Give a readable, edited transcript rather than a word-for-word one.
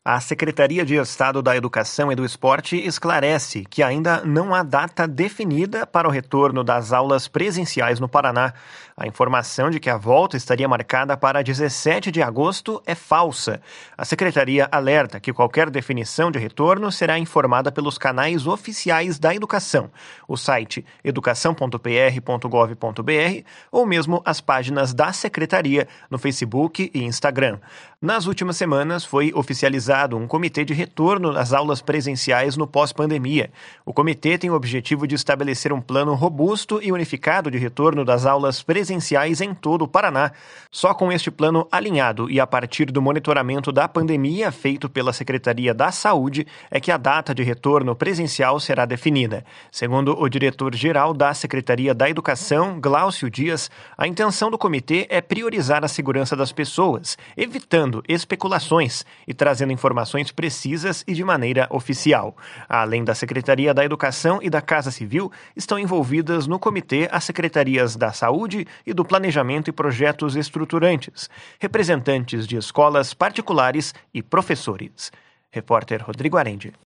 A Secretaria de Estado da Educação e do Esporte esclarece que ainda não há data definida para o retorno das aulas presenciais no Paraná. A informação de que a volta estaria marcada para 17 de agosto é falsa. A Secretaria alerta que qualquer definição de retorno será informada pelos canais oficiais da educação, o site educação.pr.gov.br ou mesmo as páginas da Secretaria no Facebook e Instagram. Nas últimas semanas foi oficializado um comitê de retorno às aulas presenciais no pós-pandemia. O comitê tem o objetivo de estabelecer um plano robusto e unificado de retorno das aulas presenciais em todo o Paraná. Só com este plano alinhado e a partir do monitoramento da pandemia feito pela Secretaria da Saúde é que a data de retorno presencial será definida. Segundo o diretor-geral da Secretaria da Educação, Glaucio Dias, a intenção do comitê é priorizar a segurança das pessoas, evitando especulações e trazendo informações precisas e de maneira oficial. Além da Secretaria da Educação e da Casa Civil, estão envolvidas no comitê as Secretarias da Saúde e do Planejamento e Projetos Estruturantes, representantes de escolas particulares e professores. Repórter Rodrigo Arendi.